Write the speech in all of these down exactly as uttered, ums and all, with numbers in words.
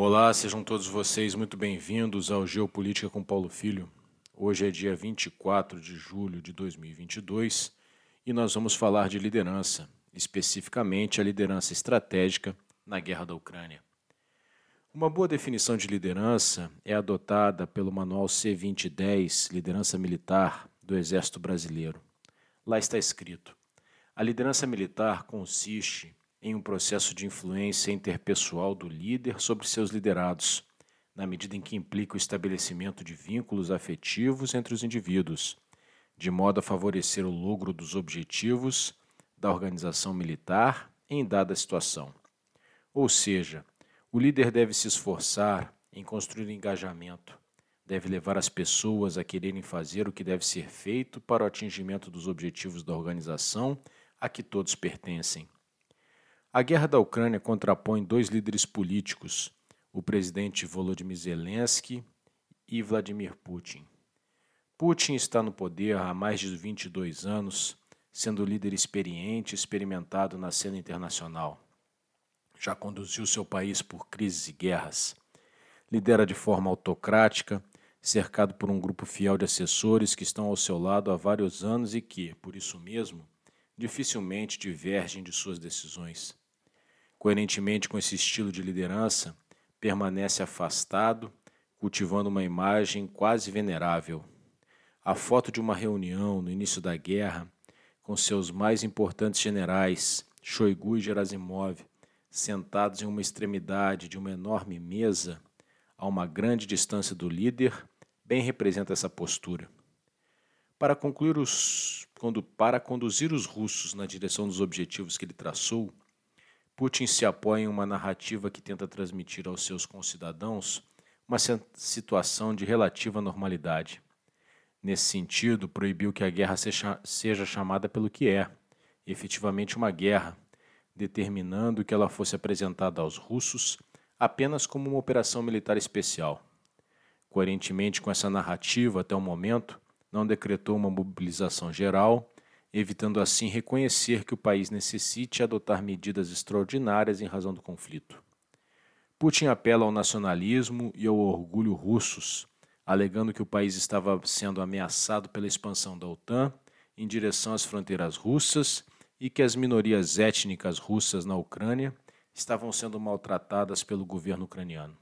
Olá, sejam todos vocês muito bem-vindos ao Geopolítica com Paulo Filho. Hoje é dia vinte e quatro de julho de dois mil e vinte e dois e nós vamos falar de liderança, especificamente a liderança estratégica na guerra da Ucrânia. Uma boa definição de liderança é adotada pelo Manual C vinte e dez, Liderança Militar, do Exército Brasileiro. Lá está escrito: a liderança militar consiste em um processo de influência interpessoal do líder sobre seus liderados, na medida em que implica o estabelecimento de vínculos afetivos entre os indivíduos, de modo a favorecer o logro dos objetivos da organização militar em dada situação. Ou seja, o líder deve se esforçar em construir engajamento, deve levar as pessoas a quererem fazer o que deve ser feito para o atingimento dos objetivos da organização a que todos pertencem. A guerra da Ucrânia contrapõe dois líderes políticos, o presidente Volodymyr Zelensky e Vladimir Putin. Putin está no poder há mais de vinte e dois anos, sendo líder experiente e experimentado na cena internacional. Já conduziu seu país por crises e guerras. Lidera de forma autocrática, cercado por um grupo fiel de assessores que estão ao seu lado há vários anos e que, por isso mesmo, dificilmente divergem de suas decisões. Coerentemente com esse estilo de liderança, permanece afastado, cultivando uma imagem quase venerável. A foto de uma reunião no início da guerra, com seus mais importantes generais, Shoigu e Gerasimov, sentados em uma extremidade de uma enorme mesa, a uma grande distância do líder, bem representa essa postura. Para, concluir os, quando, para conduzir os russos na direção dos objetivos que ele traçou, Putin se apoia em uma narrativa que tenta transmitir aos seus concidadãos uma situação de relativa normalidade. Nesse sentido, proibiu que a guerra seja chamada pelo que é, efetivamente uma guerra, determinando que ela fosse apresentada aos russos apenas como uma operação militar especial. Coerentemente com essa narrativa, até o momento, não decretou uma mobilização geral, evitando assim reconhecer que o país necessite adotar medidas extraordinárias em razão do conflito. Putin apela ao nacionalismo e ao orgulho russos, alegando que o país estava sendo ameaçado pela expansão da OTAN em direção às fronteiras russas e que as minorias étnicas russas na Ucrânia estavam sendo maltratadas pelo governo ucraniano.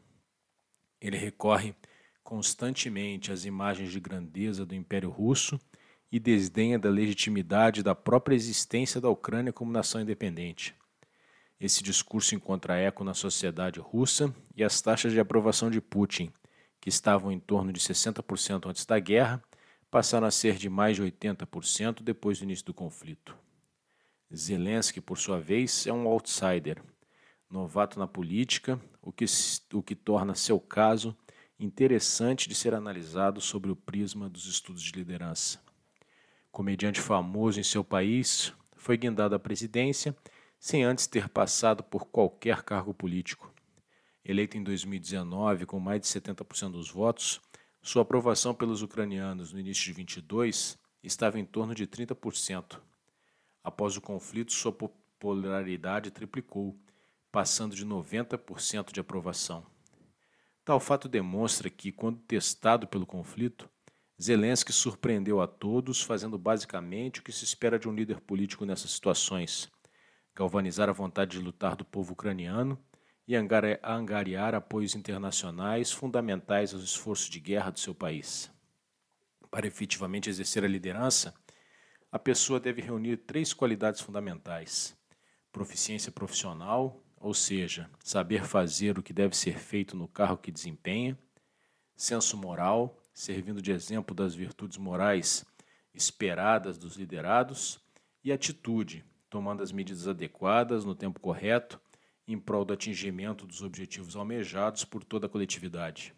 Ele recorre constantemente às imagens de grandeza do Império Russo e desdenha da legitimidade da própria existência da Ucrânia como nação independente. Esse discurso encontra eco na sociedade russa e as taxas de aprovação de Putin, que estavam em torno de sessenta por cento antes da guerra, passaram a ser de mais de oitenta por cento depois do início do conflito. Zelensky, por sua vez, é um outsider, novato na política, o que, o que torna seu caso interessante de ser analisado sobre o prisma dos estudos de liderança. Comediante famoso em seu país, foi guindado à presidência sem antes ter passado por qualquer cargo político. Eleito em dois mil e dezenove com mais de setenta por cento dos votos, sua aprovação pelos ucranianos no início de vinte e dois estava em torno de trinta por cento. Após o conflito, sua popularidade triplicou, passando de noventa por cento de aprovação. Tal fato demonstra que, quando testado pelo conflito, Zelensky surpreendeu a todos, fazendo basicamente o que se espera de um líder político nessas situações: galvanizar a vontade de lutar do povo ucraniano e angariar apoios internacionais fundamentais aos esforços de guerra do seu país. Para efetivamente exercer a liderança, a pessoa deve reunir três qualidades fundamentais: proficiência profissional, ou seja, saber fazer o que deve ser feito no cargo que desempenha; senso moral, servindo de exemplo das virtudes morais esperadas dos liderados; e atitude, tomando as medidas adequadas no tempo correto, em prol do atingimento dos objetivos almejados por toda a coletividade.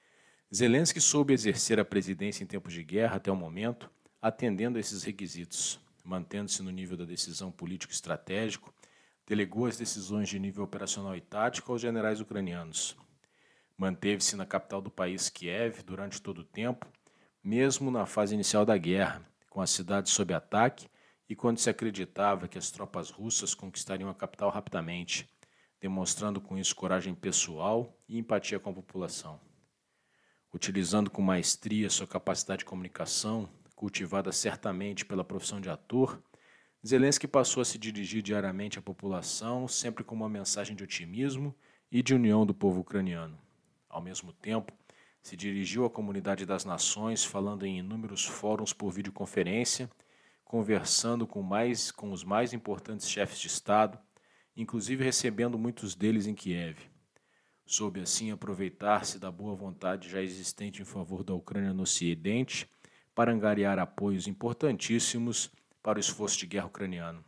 Zelensky soube exercer a presidência em tempos de guerra até o momento, atendendo a esses requisitos, mantendo-se no nível da decisão político-estratégico, delegou as decisões de nível operacional e tático aos generais ucranianos. Manteve-se na capital do país, Kiev, durante todo o tempo, mesmo na fase inicial da guerra, com a cidade sob ataque e quando se acreditava que as tropas russas conquistariam a capital rapidamente, demonstrando com isso coragem pessoal e empatia com a população. Utilizando com maestria sua capacidade de comunicação, cultivada certamente pela profissão de ator, Zelensky passou a se dirigir diariamente à população, sempre com uma mensagem de otimismo e de união do povo ucraniano. Ao mesmo tempo, se dirigiu à comunidade das nações, falando em inúmeros fóruns por videoconferência, conversando com, mais, com os mais importantes chefes de Estado, inclusive recebendo muitos deles em Kiev. Soube assim aproveitar-se da boa vontade já existente em favor da Ucrânia no Ocidente para angariar apoios importantíssimos para o esforço de guerra ucraniano.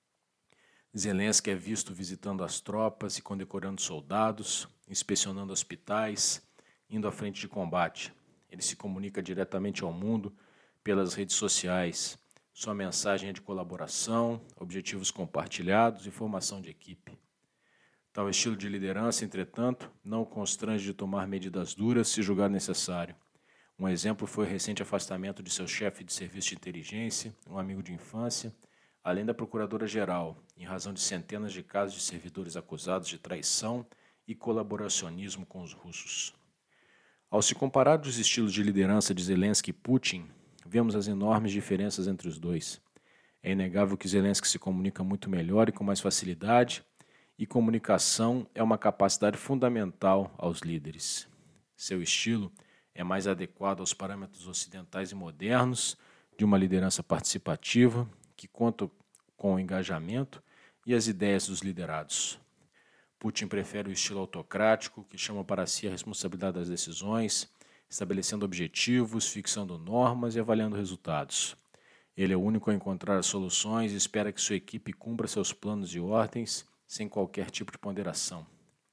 Zelensky é visto visitando as tropas e condecorando soldados, inspecionando hospitais, indo à frente de combate. Ele se comunica diretamente ao mundo pelas redes sociais. Sua mensagem é de colaboração, objetivos compartilhados e formação de equipe. Tal estilo de liderança, entretanto, não o constrange de tomar medidas duras se julgar necessário. Um exemplo foi o recente afastamento de seu chefe de serviço de inteligência, um amigo de infância, além da procuradora-geral, em razão de centenas de casos de servidores acusados de traição e colaboracionismo com os russos. Ao se comparar os estilos de liderança de Zelensky e Putin, vemos as enormes diferenças entre os dois. É inegável que Zelensky se comunica muito melhor e com mais facilidade, e comunicação é uma capacidade fundamental aos líderes. Seu estilo é mais adequado aos parâmetros ocidentais e modernos de uma liderança participativa que conta com o engajamento e as ideias dos liderados. Putin prefere o estilo autocrático, que chama para si a responsabilidade das decisões, estabelecendo objetivos, fixando normas e avaliando resultados. Ele é o único a encontrar as soluções e espera que sua equipe cumpra seus planos e ordens sem qualquer tipo de ponderação.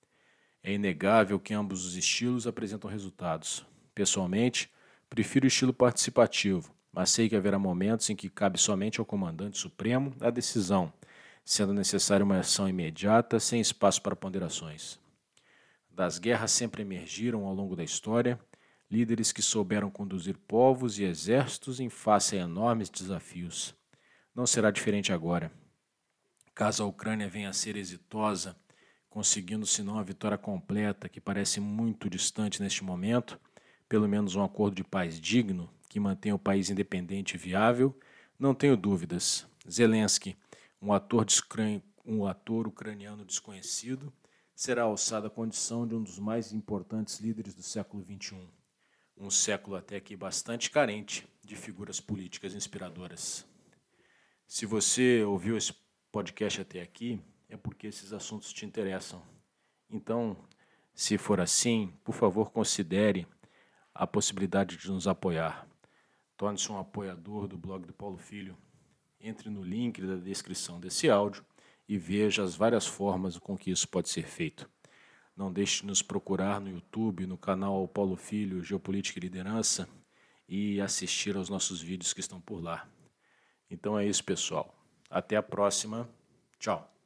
É inegável que ambos os estilos apresentam resultados. Pessoalmente, prefiro o estilo participativo, mas sei que haverá momentos em que cabe somente ao comandante supremo a decisão, sendo necessária uma ação imediata, sem espaço para ponderações. Das guerras sempre emergiram ao longo da história líderes que souberam conduzir povos e exércitos em face a enormes desafios. Não será diferente agora. Caso a Ucrânia venha a ser exitosa, conseguindo se não a vitória completa, que parece muito distante neste momento, pelo menos um acordo de paz digno, que mantenha o país independente e viável, não tenho dúvidas. Zelensky, um ator, um ator ucraniano desconhecido, será alçado à condição de um dos mais importantes líderes do século vinte e um. Um século até aqui bastante carente de figuras políticas inspiradoras. Se você ouviu esse podcast até aqui, é porque esses assuntos te interessam. Então, se for assim, por favor, considere a possibilidade de nos apoiar. Torne-se um apoiador do blog do Paulo Filho. Entre no link da descrição desse áudio e veja as várias formas com que isso pode ser feito. Não deixe de nos procurar no YouTube, no canal Paulo Filho, Geopolítica e Liderança e assistir aos nossos vídeos que estão por lá. Então é isso, pessoal. Até a próxima. Tchau.